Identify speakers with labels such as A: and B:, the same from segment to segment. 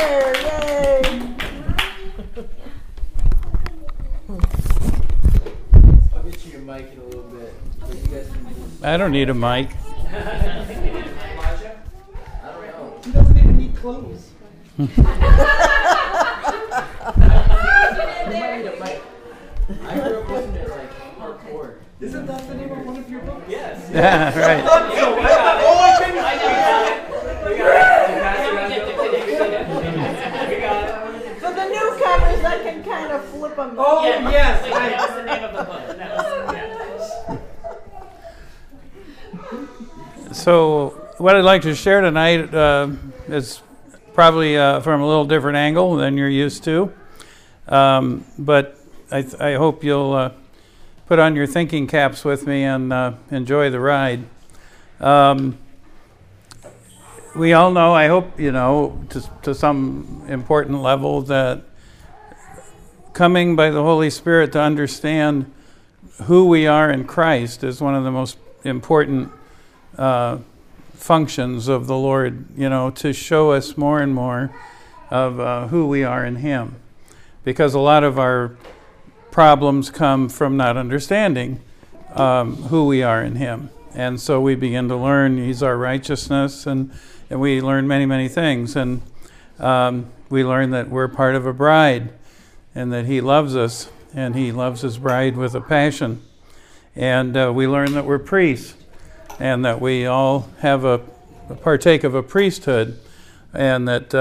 A: there. Yay!
B: I'll get you your mic in a little bit. So you guys can just...
C: I don't need a mic.
B: Elijah? I don't know.
A: He doesn't even need clothes.
B: You might need a mic. I grew up listening to like hardcore.
A: Isn't that the name of one of your books?
B: Yes.
C: Yeah, right.
A: For the newcomers, I can kind of flip them.
B: Oh, yes.
D: That's the name of the book.
C: So what I'd like to share tonight is probably from a little different angle than you're used to. But I hope you'll put on your thinking caps with me and enjoy the ride. We all know, I hope you know, to some important level, that coming by the Holy Spirit to understand who we are in Christ is one of the most important functions of the Lord, you know, to show us more and more of who we are in Him. Because a lot of our problems come from not understanding who we are in Him. And so we begin to learn He's our righteousness, and we learn many, many things. And we learn that we're part of a bride, and that He loves us, and He loves His bride with a passion. And we learn that we're priests, and that we all have partake of a priesthood, and that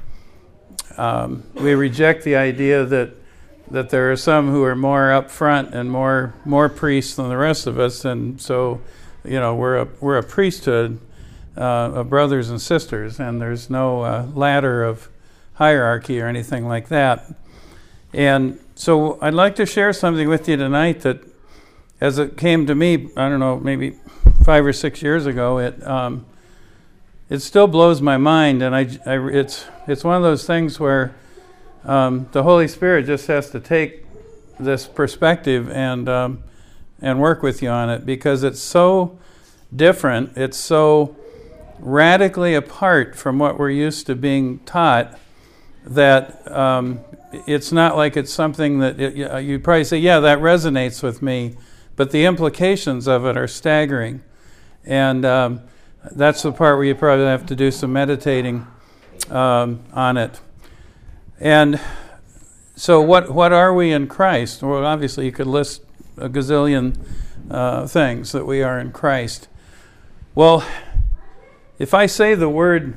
C: we reject the idea that there are some who are more up front and more priests than the rest of us, and so you know we're a priesthood of brothers and sisters, and there's no ladder of hierarchy or anything like that. And so I'd like to share something with you tonight that, as it came to me, I don't know, maybe 5 or 6 years ago, it still blows my mind, and it's one of those things where the Holy Spirit just has to take this perspective and work with you on it, because it's so different, it's so radically apart from what we're used to being taught, that it's not like it's something that you'd probably say, yeah, that resonates with me, but the implications of it are staggering. And that's the part where you probably have to do some meditating on it. And so what are we in Christ? Well, obviously you could list a gazillion things that we are in Christ. Well, if I say the word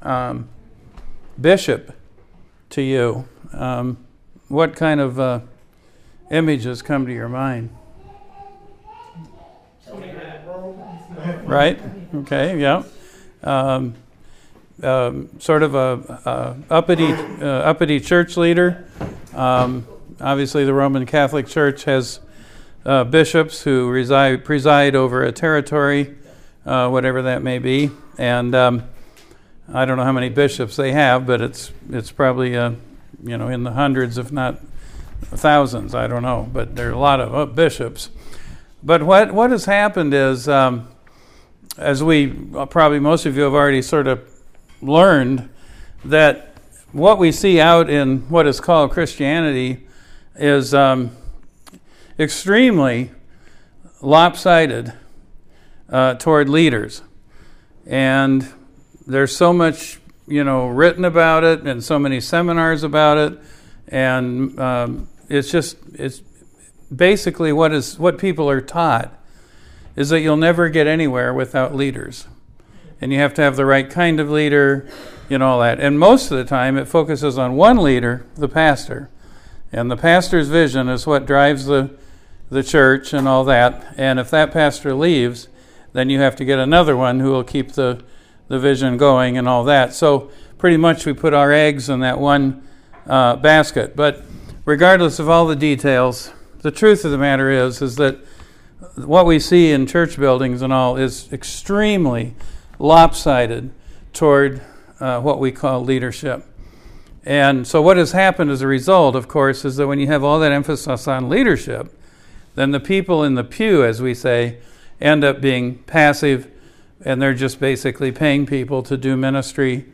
C: bishop to you, what kind of images come to your mind? Right? Okay, yeah. Sort of a uppity church leader. Obviously, the Roman Catholic Church has bishops who preside over a territory, whatever that may be. And I don't know how many bishops they have, but it's probably in the hundreds, if not thousands. I don't know, but there are a lot of bishops. But what has happened is, as probably most of you have already sort of learned, that what we see out in what is called Christianity is extremely lopsided toward leaders. And there's so much, written about it, and so many seminars about it, and it's basically what people are taught is that you'll never get anywhere without leaders. And you have to have the right kind of leader, all that. And most of the time it focuses on one leader, the pastor. And the pastor's vision is what drives the church and all that. And if that pastor leaves, then you have to get another one who will keep the vision going and all that. So pretty much we put our eggs in that one basket. But regardless of all the details, the truth of the matter is that what we see in church buildings and all is extremely lopsided toward what we call leadership. And so what has happened as a result, of course, is that when you have all that emphasis on leadership, then the people in the pew, as we say, end up being passive, and they're just basically paying people to do ministry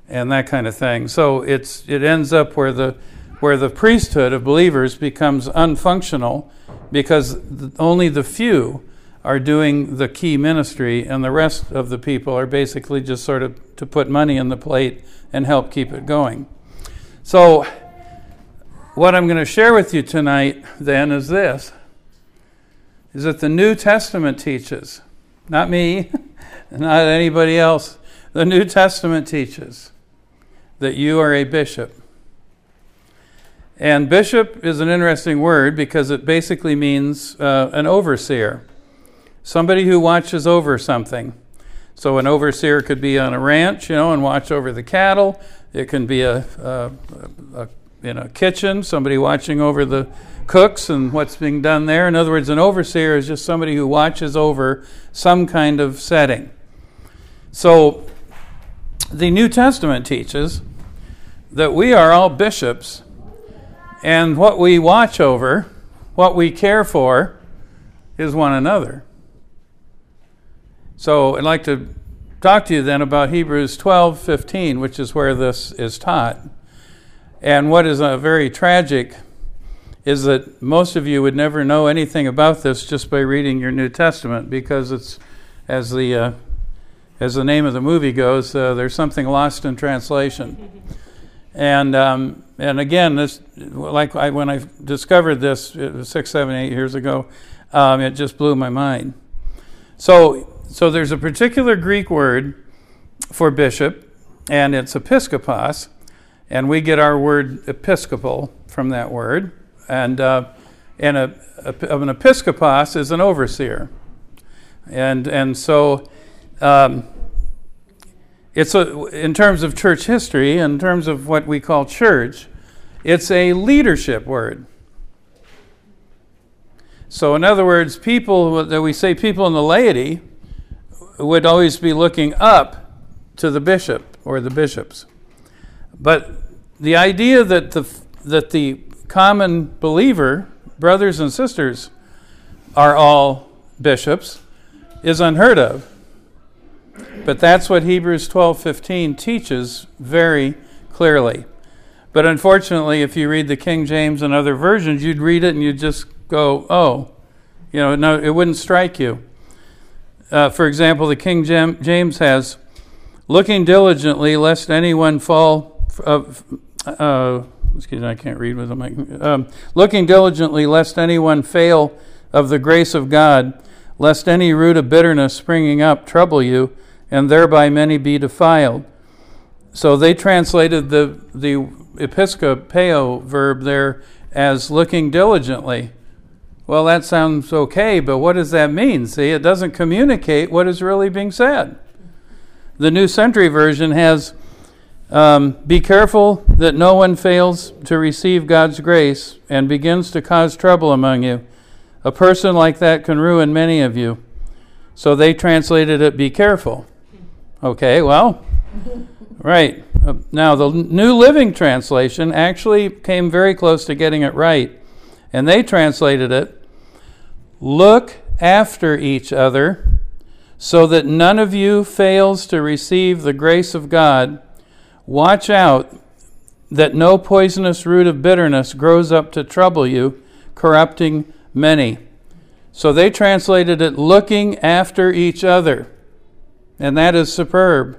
C: and that kind of thing. So it ends up where the priesthood of believers becomes unfunctional because only the few are doing the key ministry, and the rest of the people are basically just sort of to put money in the plate and help keep it going. So what I'm going to share with you tonight then is this, is that the New Testament teaches, not me, not anybody else, the New Testament teaches that you are a bishop. And bishop is an interesting word because it basically means an overseer, somebody who watches over something. So an overseer could be on a ranch, and watch over the cattle. It can be in a kitchen, somebody watching over the cooks and what's being done there. In other words, an overseer is just somebody who watches over some kind of setting. So the New Testament teaches that we are all bishops, and what we watch over, what we care for, is one another. So I'd like to talk to you then about Hebrews 12:15, which is where this is taught. And what is very tragic is that most of you would never know anything about this just by reading your New Testament, because it's, as the name of the movie goes, there's something lost in translation. And again, this, when I discovered this, it was 6, 7, 8 years ago, it just blew my mind. So there's a particular Greek word for bishop, and it's episkopos, and we get our word episcopal from that word. And an episkopos is an overseer, and so it's in terms of church history, in terms of what we call church, it's a leadership word. So in other words, people in the laity would always be looking up to the bishop or the bishops. But the idea that the common believer, brothers and sisters, are all bishops is unheard of. But that's what Hebrews 12:15 teaches very clearly. But unfortunately, if you read the King James and other versions, you'd read it and you'd just go, oh, no, it wouldn't strike you. For example, the King James has, looking diligently lest anyone fall excuse me, I can't read with the mic. Looking diligently lest anyone fail of the grace of God, lest any root of bitterness springing up trouble you, and thereby many be defiled. So they translated the episkopeo verb there as looking diligently. Well, that sounds okay, but what does that mean? See, it doesn't communicate what is really being said. The New Century Version has, be careful that no one fails to receive God's grace and begins to cause trouble among you. A person like that can ruin many of you. So they translated it, be careful. Okay, well, right. Now, the New Living Translation actually came very close to getting it right. And they translated it, look after each other so that none of you fails to receive the grace of God. Watch out that no poisonous root of bitterness grows up to trouble you, corrupting many. So they translated it, looking after each other. And that is superb.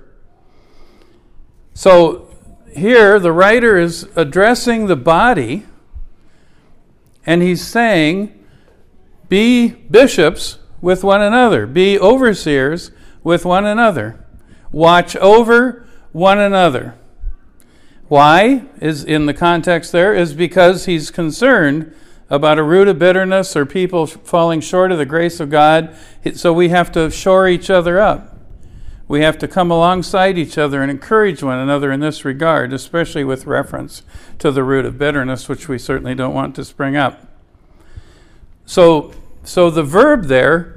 C: So here the writer is addressing the body, and he's saying, be bishops with one another. Be overseers with one another. Watch over one another. Why? Is in the context there is because he's concerned about a root of bitterness or people falling short of the grace of God. So we have to shore each other up. We have to come alongside each other and encourage one another in this regard, especially with reference to the root of bitterness, which we certainly don't want to spring up. So the verb there,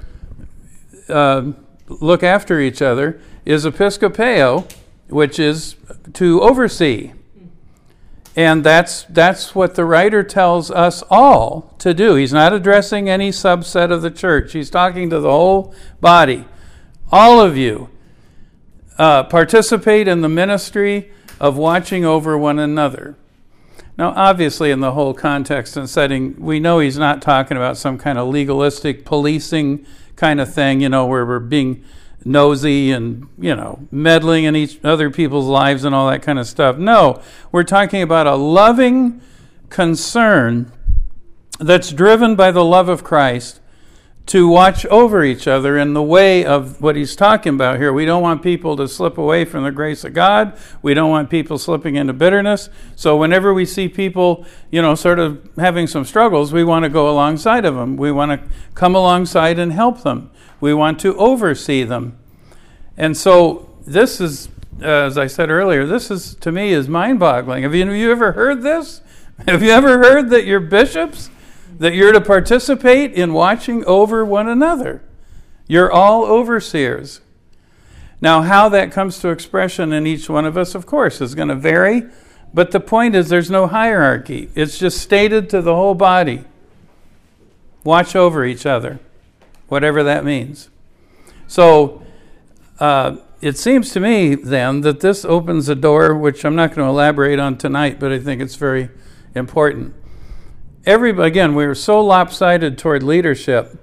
C: look after each other, is episkopeo, which is to oversee. And that's what the writer tells us all to do. He's not addressing any subset of the church. He's talking to the whole body. All of you participate in the ministry of watching over one another. Now, obviously, in the whole context and setting, we know he's not talking about some kind of legalistic policing kind of thing, where we're being nosy and, meddling in each other people's lives and all that kind of stuff. No, we're talking about a loving concern that's driven by the love of Christ to watch over each other in the way of what he's talking about here. We don't want people to slip away from the grace of God. We don't want people slipping into bitterness. So whenever we see people, sort of having some struggles, we want to go alongside of them. We want to come alongside and help them. We want to oversee them. And so this is, as I said earlier, this is, to me, is mind-boggling. Have you ever heard this? Have you ever heard that you're bishops? That you're to participate in watching over one another. You're all overseers. Now, how that comes to expression in each one of us, of course, is going to vary. But the point is there's no hierarchy. It's just stated to the whole body. Watch over each other, whatever that means. So it seems to me, then, that this opens a door, which I'm not going to elaborate on tonight, but I think it's very important. Again, we were so lopsided toward leadership.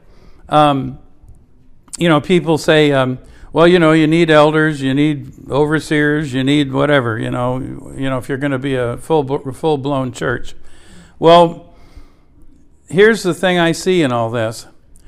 C: People say, you need elders, you need overseers, you need whatever, if you're going to be a full-blown church. Well, here's the thing I see in all this.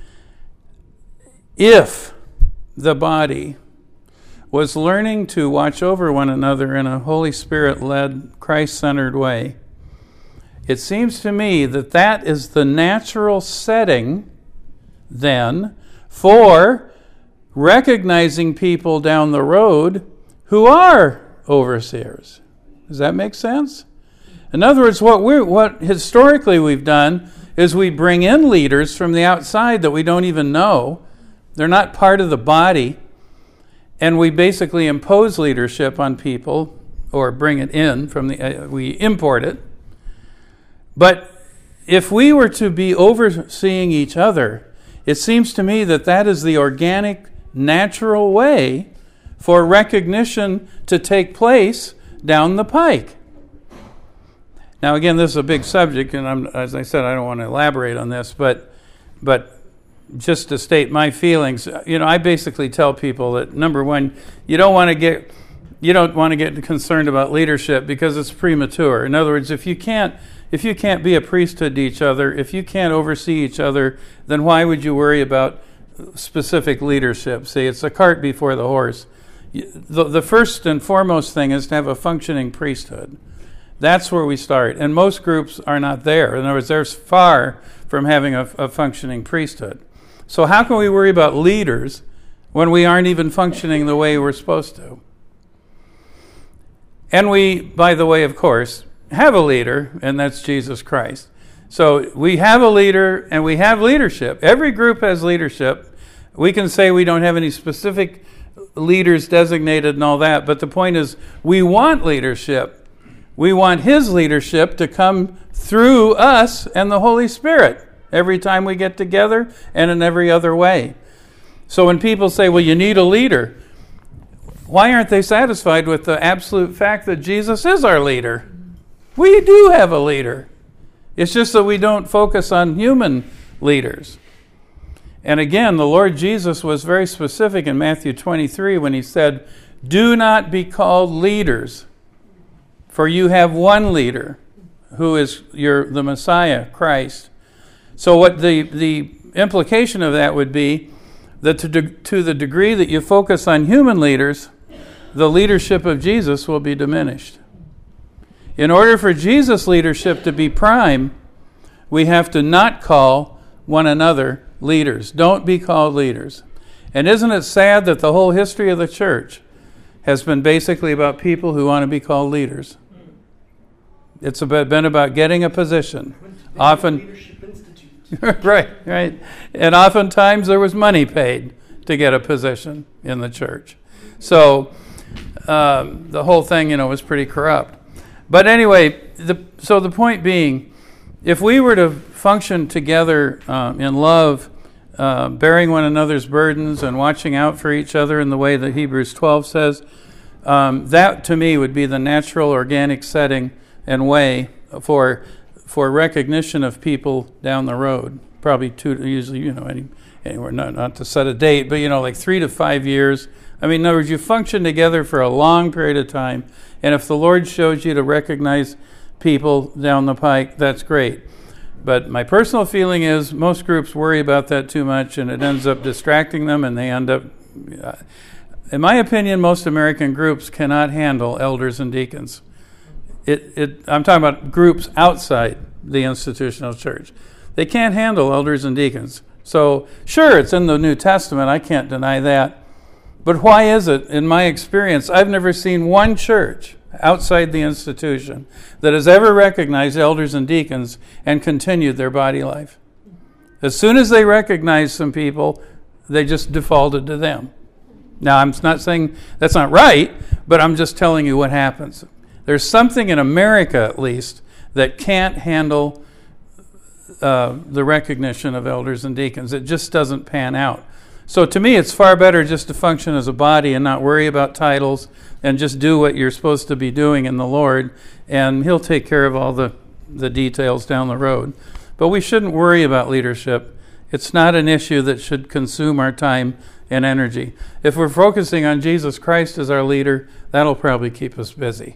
C: If the body was learning to watch over one another in a Holy Spirit-led, Christ-centered way, it seems to me that is the natural setting, then, for recognizing people down the road who are overseers. Does that make sense? In other words, what historically we've done is we bring in leaders from the outside that we don't even know. They're not part of the body. And we basically impose leadership on people, or bring it in we import it. But if we were to be overseeing each other, it seems to me that is the organic, natural way for recognition to take place down the pike. Now, again, this is a big subject, and as I said, I don't want to elaborate on this, but just to state my feelings, I basically tell people that, number one, you don't want to get concerned about leadership because it's premature. In other words, if you can't be a priesthood to each other, if you can't oversee each other, then why would you worry about specific leadership? See, it's the cart before the horse. The first and foremost thing is to have a functioning priesthood. That's where we start. And most groups are not there. In other words, they're far from having a functioning priesthood. So how can we worry about leaders when we aren't even functioning the way we're supposed to? And we, by the way, of course, have a leader, and that's Jesus Christ. So we have a leader, and we have leadership. Every group has leadership. We can say we don't have any specific leaders designated and all that, but the point is we want leadership. We want His leadership to come through us and the Holy Spirit every time we get together and in every other way. So when people say, well, you need a leader, why aren't they satisfied with the absolute fact that Jesus is our leader? We do have a leader. It's just that we don't focus on human leaders. And again, the Lord Jesus was very specific in Matthew 23 when He said, do not be called leaders, for you have one leader, who is the Messiah, Christ. So what the implication of that would be that to the degree that you focus on human leaders, the leadership of Jesus will be diminished. In order for Jesus' leadership to be prime, we have to not call one another leaders. Don't be called leaders. And isn't it sad that the whole history of the church has been basically about people who want to be called leaders? It's been about getting a position. Often, leadership institute. right. And oftentimes there was money paid to get a position in the church. So the whole thing, was pretty corrupt. But anyway, so the point being, if we were to function together in love, bearing one another's burdens and watching out for each other in the way that Hebrews 12 says, that to me would be the natural, organic setting and way for recognition of people down the road. Probably usually, anywhere, not to set a date, but, like 3 to 5 years. I mean, in other words, you function together for a long period of time, and if the Lord shows you to recognize people down the pike, that's great. But my personal feeling is most groups worry about that too much, and it ends up distracting them, and they end up... in my opinion, most American groups cannot handle elders and deacons. I'm talking about groups outside the institutional church. They can't handle elders and deacons. So, sure, it's in the New Testament. I can't deny that. But why is it, in my experience, I've never seen one church outside the institution that has ever recognized elders and deacons and continued their body life. As soon as they recognized some people, they just defaulted to them. Now, I'm not saying that's not right, but I'm just telling you what happens. There's something in America, at least, that can't handle the recognition of elders and deacons. It just doesn't pan out. So to me, it's far better just to function as a body and not worry about titles and just do what you're supposed to be doing in the Lord, and He'll take care of all the details down the road. But we shouldn't worry about leadership. It's not an issue that should consume our time and energy. If we're focusing on Jesus Christ as our leader, that'll probably keep us busy.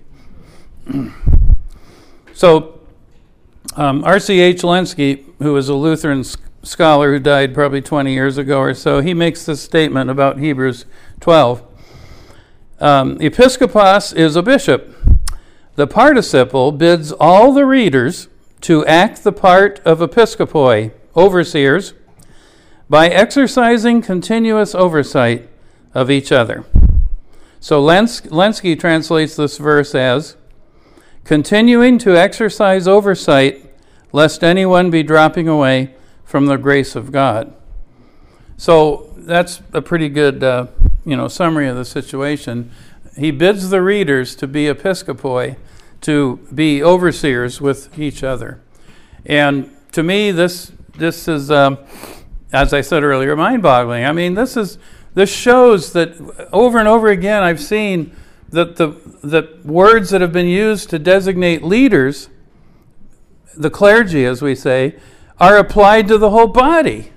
C: So, R.C.H. Lenski, who was a Lutheran scholar who died probably 20 years ago or so, he makes this statement about Hebrews 12. Episkopos is a bishop. The participle bids all the readers to act the part of episkopoi, overseers, by exercising continuous oversight of each other. So Lenski translates this verse as, continuing to exercise oversight, lest anyone be dropping away from the grace of God. So that's a pretty good summary of the situation. He bids the readers to be episkopoi, to be overseers with each other. And to me, this is, as I said earlier, mind-boggling. I mean, this shows that over and over again I've seen that the words that have been used to designate leaders, the clergy, as we say, are applied to the whole body.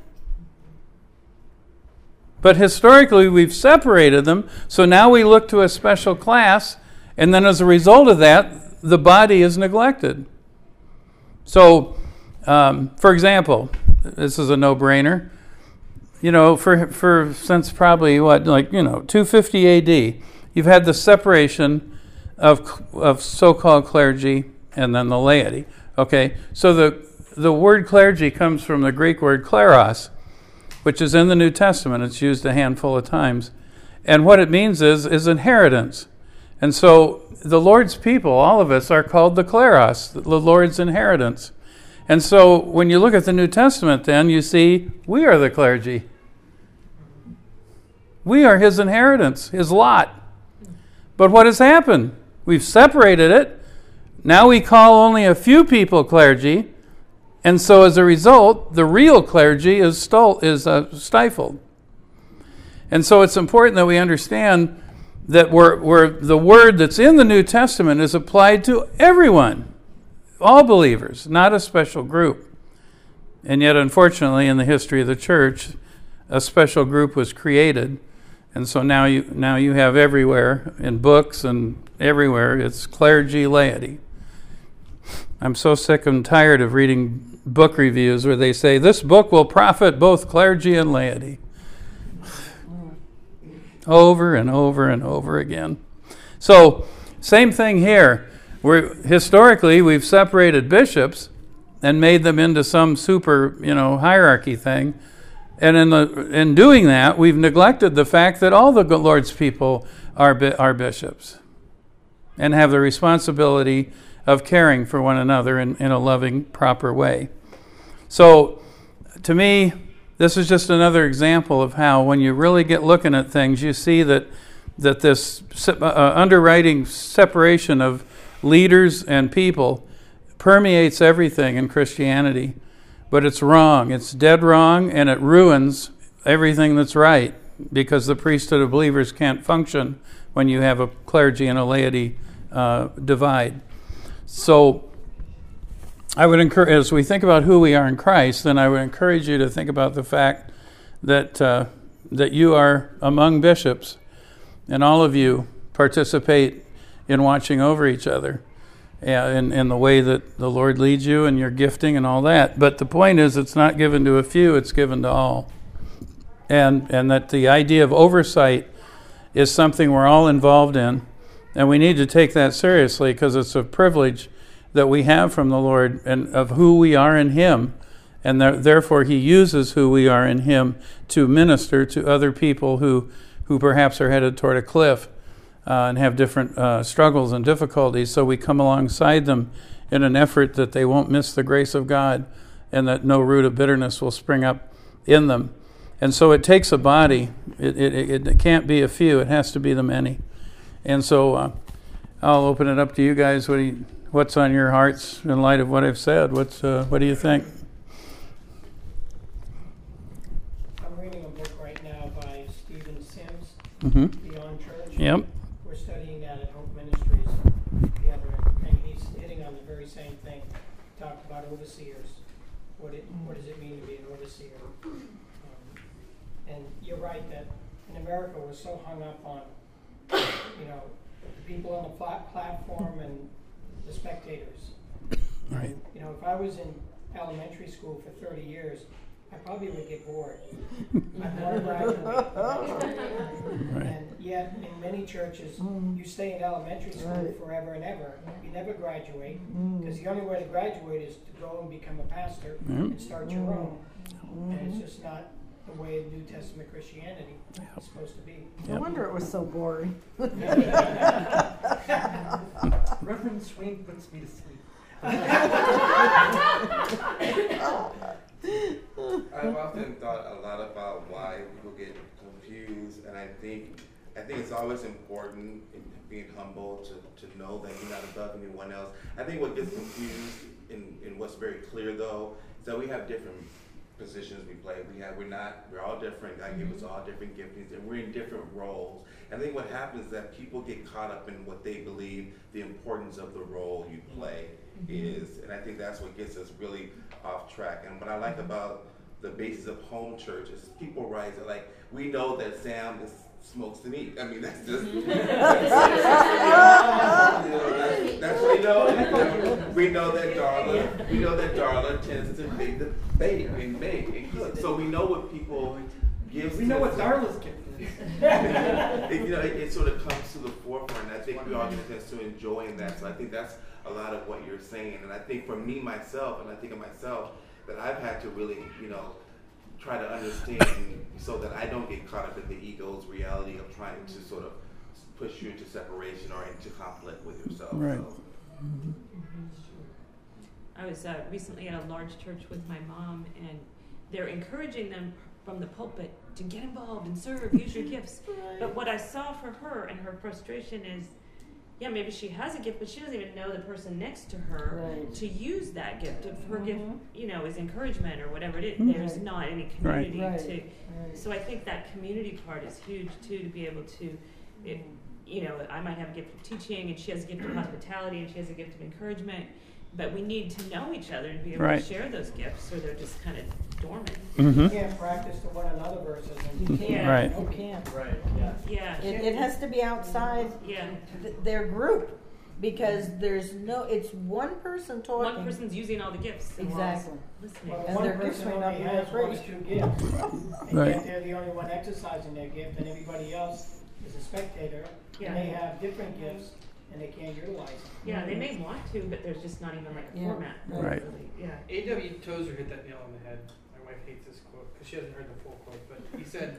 C: But historically, we've separated them, so now we look to a special class, and then as a result of that, the body is neglected. So, for example, this is a no-brainer. For since probably 250 A.D., you've had the separation of so-called clergy and then the laity. Okay, so the word clergy comes from the Greek word kleros, which is in the New Testament. It's used a handful of times. And what it means is inheritance. And so the Lord's people, all of us, are called the kleros, the Lord's inheritance. And so when you look at the New Testament, then you see we are the clergy. We are His inheritance, His lot. But what has happened? We've separated it. Now we call only a few people clergy. And so as a result, the real clergy is stifled. And so it's important that we understand that we're the word that's in the New Testament is applied to everyone, all believers, not a special group. And yet, unfortunately, in the history of the church, a special group was created. And so now you have everywhere, in books and everywhere, it's clergy, laity. I'm so sick and tired of reading book reviews where they say, this book will profit both clergy and laity. Over and over and over again. So, same thing here. Historically, we've separated bishops and made them into some super, hierarchy thing. And in doing that, we've neglected the fact that all the Lord's people are bishops and have the responsibility of caring for one another in a loving, proper way. So, to me, this is just another example of how, when you really get looking at things, you see that this underwriting separation of leaders and people permeates everything in Christianity. But it's wrong. It's dead wrong, and it ruins everything that's right, because the priesthood of believers can't function when you have a clergy and a laity divide. So I would encourage, as we think about who we are in Christ, then I would encourage you to think about the fact that that you are among bishops, and all of you participate in watching over each other, in the way that the Lord leads you and your gifting and all that. But the point is, it's not given to a few; it's given to all, and that the idea of oversight is something we're all involved in, and we need to take that seriously because it's a privilege that we have from the Lord and of who we are in Him, and therefore He uses who we are in Him to minister to other people who perhaps are headed toward a cliff and have different struggles and difficulties. So we come alongside them in an effort that they won't miss the grace of God and that no root of bitterness will spring up in them. And so it takes a body. It can't be a few. It has to be the many. And so I'll open it up to you guys. What's on your hearts in light of what I've said? What do you think?
D: I'm reading a book right now by Stephen Sims,
C: Mm-hmm.
D: Beyond Church.
C: Yep.
D: We're studying that at Hope Ministries together, and he's hitting on the very same thing. He talked about overseers. What does it mean to be an overseer? And you're right that in America we're so hung up on, the people on the platform and the spectators.
C: Right.
D: And, if I was in elementary school for 30 years, I probably would get bored. I'd want to graduate.
C: Right.
D: And yet, in many churches, you stay in elementary school forever and ever. You never graduate, because the only way to graduate is to go and become a pastor and start your own. And it's just not the way New Testament Christianity is supposed to be.
A: No wonder it was so boring.
B: Reverend Swain puts me to sleep.
E: I've often thought a lot about why people get confused, and I think it's always important in being humble to know that you're not above anyone else. I think what gets confused in what's very clear though is that we have different positions we play. We're all different. God gave us all different giftings, and we're in different roles. And I think what happens is that people get caught up in what they believe the importance of the role you play is, and I think that's what gets us really off track. And what I like about the basis of home church is people rise like, we know that Sam smokes and eats. I mean, that's just that's what we know. We know that Darla tends to bake and make. So we know what people give.
B: We know what Darla's gift is.
E: It sort of comes to the forefront, and I think we all get a chance to enjoy in that. So I think that's a lot of what you're saying. And I think for me, myself, and I think of myself, that I've had to really, try to understand so that I don't get caught up in the ego's reality of trying to sort of push you into separation or into conflict with yourself.
C: Right.
E: So.
F: I was recently at a large church with my mom, and they're encouraging them from the pulpit to get involved and serve, use your gifts. But what I saw for her and her frustration is, maybe she has a gift, but she doesn't even know the person next to her to use that gift. If her gift, is encouragement or whatever it is, there's not any community to. So I think that community part is huge too, to be able to, I might have a gift of teaching, and she has a gift of hospitality, and she has a gift of encouragement. But we need to know each other and be able to share those gifts, or they're just kind of dormant.
C: Mm-hmm.
D: You can't practice to one another versus.
A: You can't.
C: Right.
A: You can't.
B: Right, yeah.
F: Yeah.
A: It has to be outside their group, because it's one person talking.
F: One person's using all the gifts. And
A: Exactly.
F: listening.
D: Well,
A: And
D: one
A: their gifts
D: person
A: may not
D: only
A: be
D: has
A: that
D: one or
A: great.
D: two gifts, and
C: Right.
D: yet they're the only one exercising their gift, and everybody else is a spectator.
F: Yeah.
D: And they have different gifts, and they can't utilize them.
F: Yeah, they may want to, but there's just not even like a format.
C: Right.
F: Really. Yeah.
G: A.W. Tozer hit that nail on the head. My wife hates this quote because she hasn't heard the full quote, but he said,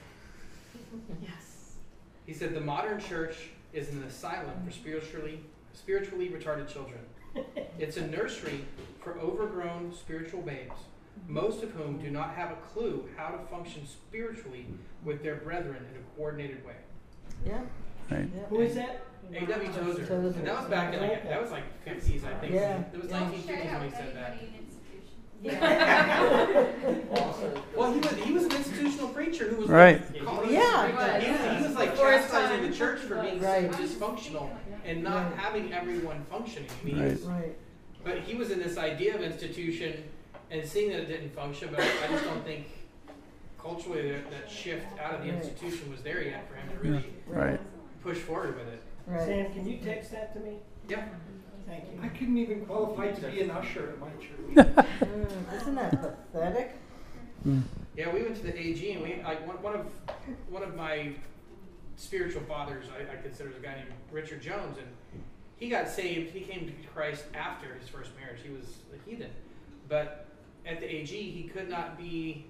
F: Yes.
G: he said, the modern church is an asylum for spiritually retarded children. It's a nursery for overgrown spiritual babes, most of whom do not have a clue how to function spiritually with their brethren in a coordinated way.
A: Yeah.
C: Right.
A: Yeah.
D: Who is that?
G: A.W. Tozer.
A: Tozer.
G: And that was back in, that was like 50s, I think.
A: Yeah.
G: It was
H: Don't
G: 1950s
H: share
G: when he
H: with
G: said that.
H: anybody in institution.
G: Well, he was an institutional preacher who was
C: Right.
G: He was like
F: For his
G: chastising
F: time.
G: the church for being
A: Right.
G: so dysfunctional and not
A: Right.
G: having everyone functioning. I mean,
C: Right.
A: Right.
G: but he was in this idea of institution and seeing that it didn't function. But I just don't think culturally that shift out of the
A: Right.
G: institution was there yet for him to really
C: Right.
G: push forward with it.
A: Right.
D: Sam, can you text that to me?
G: Yeah.
D: Thank you.
H: I couldn't even qualify to be an usher at my church.
A: Isn't that pathetic?
G: Yeah, we went to the AG, and one of my spiritual fathers, I consider, is a guy named Richard Jones, and he got saved. He came to Christ after his first marriage. He was a heathen, but at the AG, he could not be,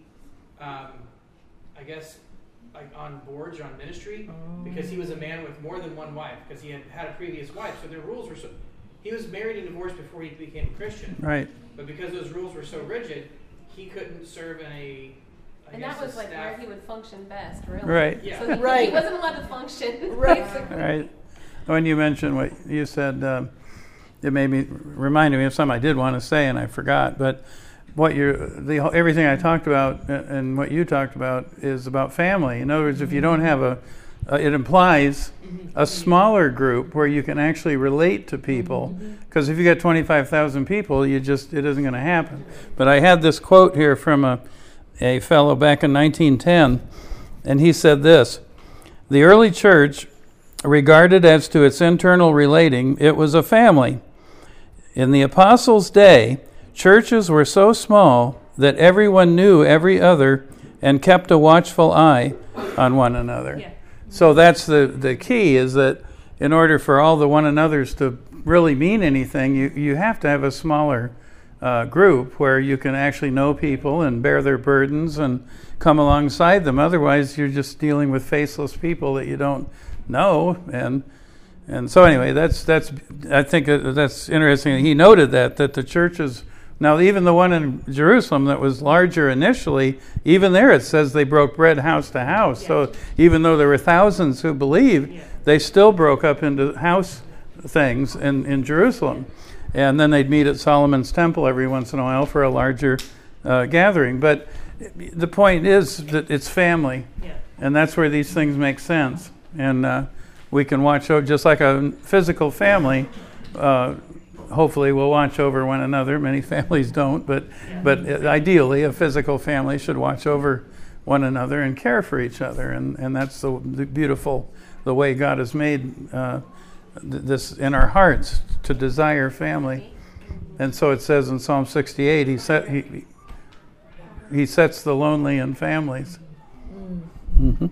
G: I guess, like on boards or on ministry because he was a man with more than one wife because he had a previous wife. So their rules were so. He was married and divorced before he became a Christian.
C: Right.
G: But because those rules were so rigid, he couldn't serve in a.
I: And that was like where he would function best, really.
C: Right.
G: Yeah.
I: So he,
A: Right.
I: he wasn't allowed to function.
A: Right.
I: basically.
C: Right. When you mentioned what you said, it made me reminded me of something I did want to say and I forgot. But what everything I talked about and what you talked about is about family. In other words, if you don't have it implies a smaller group where you can actually relate to people. Because if you got 25,000 people, it isn't going to happen. But I had this quote here from a fellow back in 1910, and he said this: "The early church, regarded as to its internal relating, it was a family. In the apostles' day, churches were so small that everyone knew every other and kept a watchful eye on one another."
F: Yeah.
C: So that's the key, is that in order for all the one another's to really mean anything, you have to have a smaller group where you can actually know people and bear their burdens and come alongside them. Otherwise, you're just dealing with faceless people that you don't know. And so anyway, I think that's interesting. He noted that the churches. Now, even the one in Jerusalem that was larger initially, even there it says they broke bread house to house.
F: Yeah.
C: So even though there were thousands who believed, they still broke up into house things in Jerusalem. And then they'd meet at Solomon's temple every once in a while for a larger gathering. But the point is that it's family.
F: Yeah.
C: And that's where these things make sense. And we can watch over, just like a physical family, hopefully we'll watch over one another. Many families don't, but ideally a physical family should watch over one another and care for each other. And that's the beautiful, the way God has made this in our hearts, to desire family. And so it says in Psalm 68, he sets the lonely in families. Mm-hmm.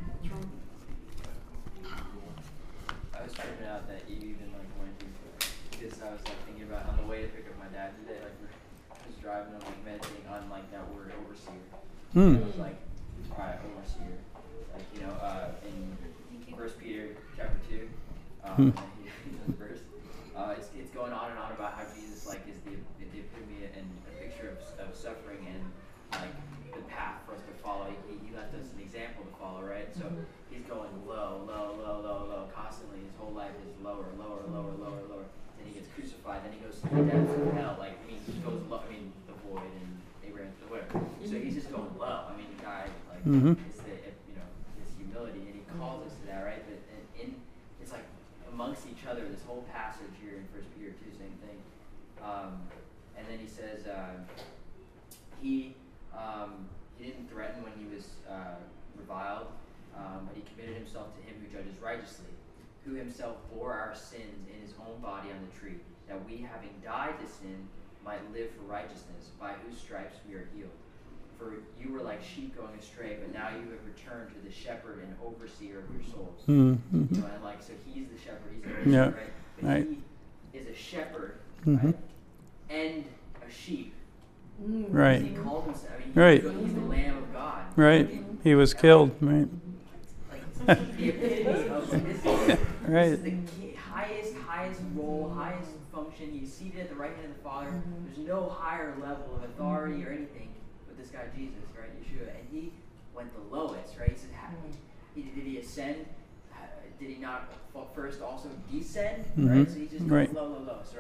B: I was tripping out that you even like went through this. I was like thinking about on the way to pick up my dad today. Like I was driving, I'm like meditating on like that word overseer. I was like, all right, overseer. Like in 1 Peter chapter 2, verse, it's going on and on about how Jesus like is the epitome and a picture of suffering and like the path for us to follow. He left us an example to follow, right? So he's going low, constantly. His whole life is lower. Then he gets crucified. Then he goes to the depths of hell. Like, I mean, he goes low. I mean, the void and Abraham, whatever. So he's just going low. I mean, the guy, like, it's the, his humility, and he calls us to that, right? But it's like amongst each other. This whole passage here in 1 Peter 2, same thing. And then he says he didn't threaten when he was reviled, but he committed himself to him who judges righteously, who himself bore our sins in his own body on the tree, that we, having died to sin, might live for righteousness, by whose stripes we are healed. For you were like sheep going astray, but now you have returned to the shepherd and overseer of your souls.
C: Mm-hmm.
B: And like, so he's the shepherd, he's the overseer, right? But
C: right.
B: he is a shepherd,
C: Mm-hmm.
B: right? And a sheep.
C: Right.
B: He called himself, I mean,
C: Right.
B: he's the Lamb of God.
C: Right. He was killed. Right.
B: Like, the epitome of this
C: Right.
B: is the highest role, highest function. He's seated at the right hand of the Father. There's no higher level of authority or anything with this guy Jesus, right? Yeshua. And he went the lowest, right? He said, did he ascend? Did he not first also descend?
C: Mm-hmm.
B: Right? So he just goes
C: Right.
B: low, right?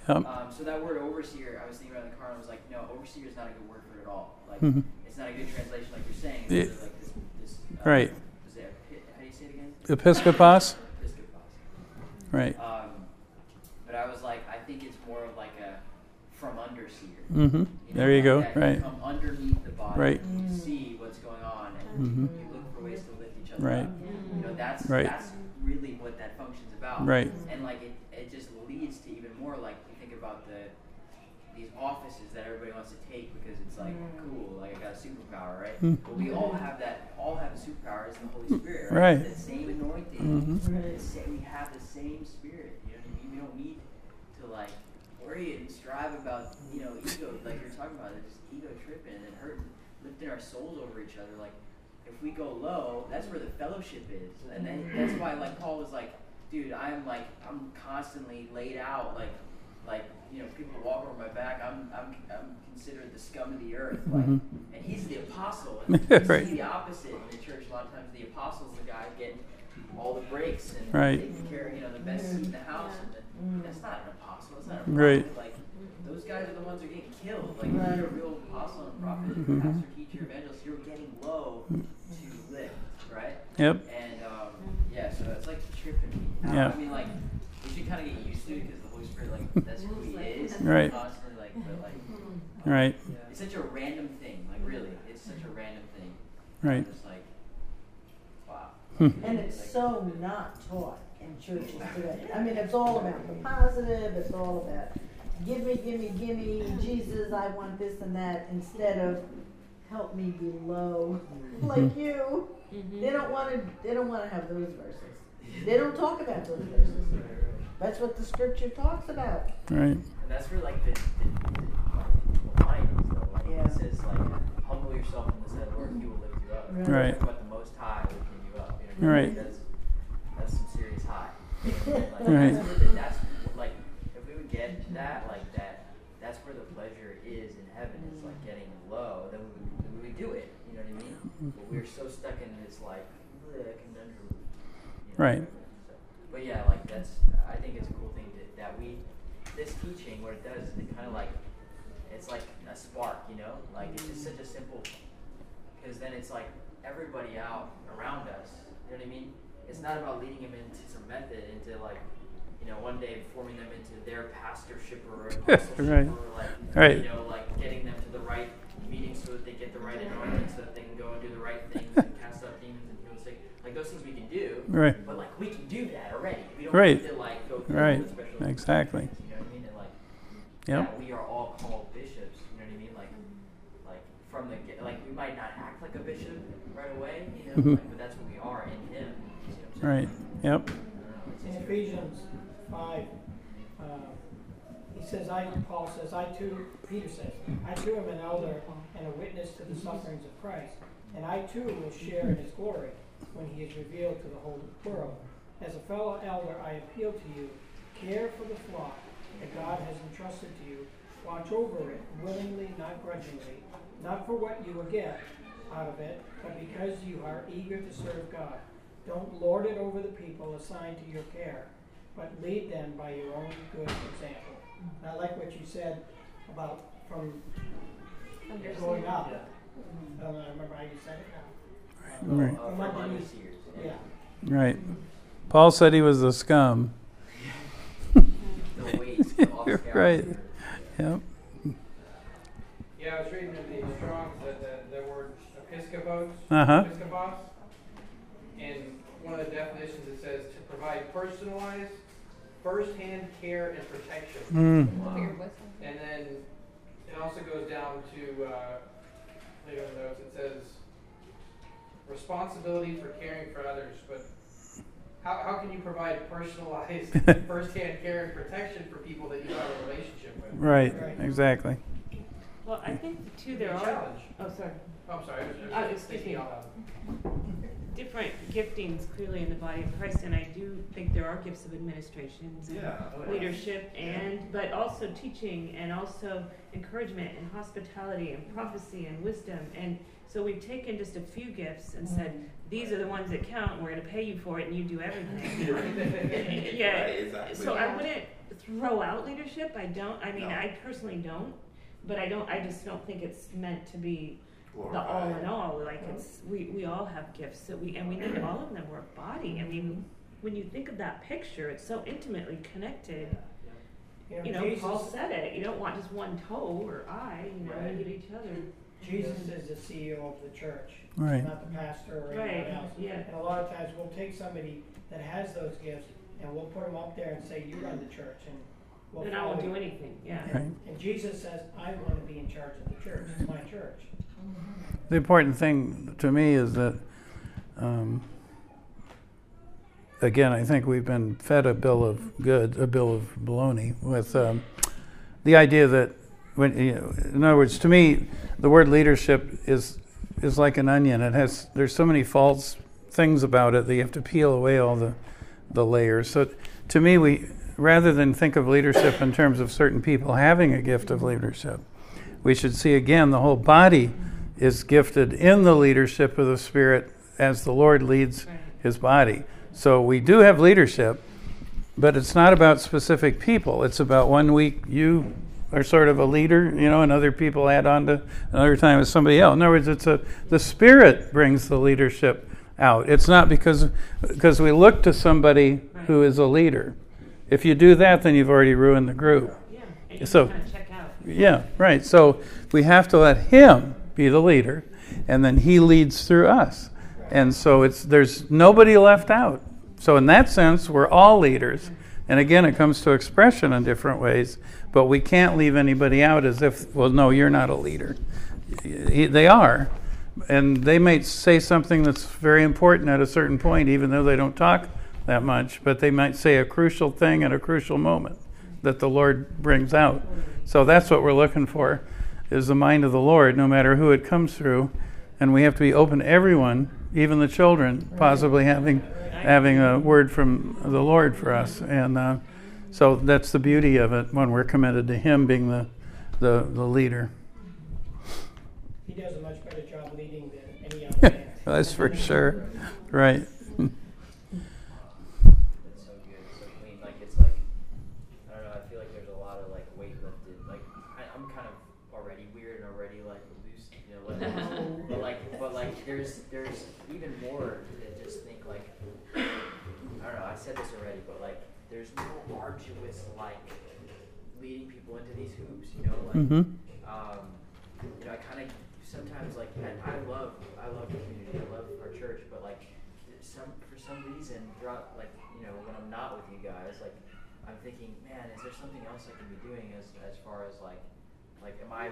C: Yep.
B: So that word overseer, I was thinking about in the car, and I was like, no, overseer is not a good word for it at all. Like,
C: Mhm.
B: it's not a good translation, like you're saying.
C: Yeah.
B: It's like this
C: Right.
B: Is it, how do you say it again?
C: Episcopos?
B: Episcopos.
C: Right.
B: But I was like, I think it's more of like a from under seer.
C: Mm-hmm. There you go.
B: That
C: Right.
B: You come underneath the body.
C: Right.
B: You see what's going on, and
C: Mhm.
B: you look for ways to lift each other
C: Right.
B: up. You know, that's
C: Right.
B: that's really what that function's about.
C: Right.
B: And like it just leads to even more like you think about these offices that everybody wants to take because it's like cool, like I got a superpower, right?
C: Mm.
B: But we all have that. All have a superpower. It's the Holy Spirit, right?
C: Right.
B: It's that same anointing.
C: Mhm.
B: We have the same spirit. You know what I mean? We don't need to like worry and strive about ego, like you're talking about. It's just ego tripping and hurting, lifting our souls over each other. Like if we go low, that's where the fellowship is, and then that's why like Paul was like, dude, I'm constantly laid out like people walk over my back. I'm considered the scum of the earth. Like, and he's the apostle. And you
C: Right.
B: see the opposite in the church. A lot of times, the apostle's the guy getting all the breaks and
C: Right.
B: taking care of the best seat in the house. And that's not an apostle. That's not a prophet.
C: Right.
B: Like those guys are the ones who are getting killed. Like if you're a real apostle and prophet, pastor, teacher, evangelist, you're getting low to lift, right?
C: Yep.
B: And so it's like tripping me.
C: Yeah.
B: I mean, like we should kind of get used to it because the Holy Spirit, like that's who He is.
C: Right.
B: Constantly, like, but like.
C: Right.
B: It's such a random thing. Like really, it's such a random thing.
C: Right.
B: It's like, wow.
A: And it's so not taught in churches today. I mean, it's all about the positive. It's all about give me, Jesus, I want this and that, instead of help me be low like you. They don't want to have those verses. They don't talk about those verses. That's what the scripture talks about.
C: Right.
B: And that's where like the line is though. Like it says like humble yourself in the sight of the Lord, He will lift you up.
C: Right.
B: Talk about the Most High lifting you up. You know,
C: Right.
B: That's some serious high. Like,
C: Right.
B: That's like if we would get that like that, that's where the pleasure is in heaven. It's like getting low. Then we would do it. You know what I mean? But we're so stuck in this like conundrum.
C: Right.
B: But yeah, like I think it's a cool thing that this teaching, what it does is it kind of like, it's like a spark, like it's just such a simple, because then it's like everybody out around us, you know what I mean? It's not about leading them into some method, into like, one day forming them into their pastorship or apostleship
C: Right.
B: or like,
C: Right.
B: like getting them to the right meeting so that they get the right anointing so that they can go and do the right things and cast out demons and heal the sick. Like those things we can do,
C: Right.
B: but like we can do that already. We don't
C: Right.
B: need to like go through
C: Right.
B: the special
C: Exactly.
B: things, you know what I mean? And like,
C: Yep.
B: yeah, we are all called bishops. You know what I mean? Like from the like we might not act like a bishop right away, but that's what we are in Him. You see what I'm
C: Right.
B: saying?
C: Yep.
D: In Ephesians 5, he says, Paul says, Peter says, I too am an elder and a witness to the sufferings of Christ, and I too will share in His glory when He is revealed to the whole world. As a fellow elder, I appeal to you, care for the flock that God has entrusted to you. Watch over it willingly, not grudgingly, not for what you will get out of it, but because you are eager to serve God. Don't lord it over the people assigned to your care, but lead them by your own good example. And I like what you said about from going up. I don't remember how you said it now.
C: Right.
B: From underneath years.
D: Yeah.
C: Right. Paul said he was the scum.
B: The weights, all the scales.
C: Right. Yep.
G: Yeah, I was reading in the Strong's the word episcopos,
C: Uh-huh.
G: episkopos, and one of the definitions it says to provide personalized, first-hand care and protection.
C: Mm.
G: And then it also goes down to later in the notes. It says responsibility for caring for others, but how can you provide personalized, first-hand care and protection for people that you don't have a relationship with?
C: Right. Exactly.
F: Well, I think too there
G: It's a
F: are.
G: challenge.
F: Oh, sorry.
G: Oh, I'm sorry.
F: Excuse me. Different giftings clearly in the body of Christ, and I do think there are gifts of administrations and leadership, but also teaching, and also encouragement and hospitality and prophecy and wisdom. And so we've taken just a few gifts and said, these are the ones that count. We're going to pay you for it, and you do everything. Yeah.
E: Right, exactly.
F: So I wouldn't. throw out leadership. I don't. I mean,
E: No.
F: I personally don't. But I just don't think it's meant to be the
E: Glorified.
F: all in all. Like it's we all have gifts that we need all of them. We're a body. I mean, when you think of that picture, it's so intimately connected. You know,
D: Jesus,
F: Paul said it. You don't want just one toe or eye. You know, you need each other.
D: Jesus is the CEO of the church,
C: Right.
D: not the pastor or anyone
F: Right.
D: else.
F: Yeah.
D: And a lot of times we'll take somebody that has those gifts and we'll put them up there and say, "You run the church," and we'll
F: Then I
D: follow
F: won't do
D: you.
F: anything. Yeah.
C: Right.
D: And Jesus says, "I want to be in charge of the church. It's my church."
C: The important thing to me is that, again, I think we've been fed a bill of baloney with the idea that, in other words, to me, the word leadership is like an onion. There's so many false things about it that you have to peel away all the layers. So, to me, we rather than think of leadership in terms of certain people having a gift of leadership, we should see again the whole body is gifted in the leadership of the Spirit as the Lord leads His body. So we do have leadership, but it's not about specific people. It's about one week you are sort of a leader, and other people add on to another time it's somebody else. In other words, the Spirit brings the leadership out. It's not because we look to somebody who is a leader. If you do that, then you've already ruined the group.
F: Yeah. And you
C: So-
F: kind of check out.
C: Yeah, right. So we have to let Him be the leader, and then He leads through us. And so there's nobody left out. So in that sense, we're all leaders. And again, it comes to expression in different ways, but we can't leave anybody out as if, well, no, you're not a leader. They are. And they might say something that's very important at a certain point, even though they don't talk that much, but they might say a crucial thing at a crucial moment that the Lord brings out. So that's what we're looking for, is the mind of the Lord, no matter who it comes through. And we have to be open to everyone, even the children, possibly having a word from the Lord for us. And so that's the beauty of it when we're committed to Him being the leader.
D: He does a much better job leading than any other man.
C: That's for sure. Right.
B: It's so good, so clean. Like it's like I don't know. I feel like there's a lot of like weight lifted. Like I'm kind of already weird and already like loose, but there's even more to just think like I don't know. I said this already, but like there's no arduous like leading people into these hoops.
C: Mm-hmm.
B: I kind of sometimes like I love the community. I love our church, but like for some reason throughout when I'm not with you guys, like I'm thinking, man, is there something else I can be doing as far as like am I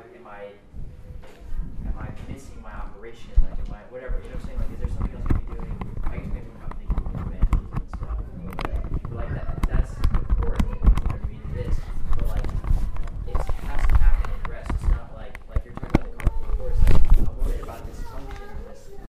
B: missing my operation? Like am I whatever, you know what I'm saying? Like is there something else I can be doing? I guess maybe I'm not thinking of evangelism and stuff. But like that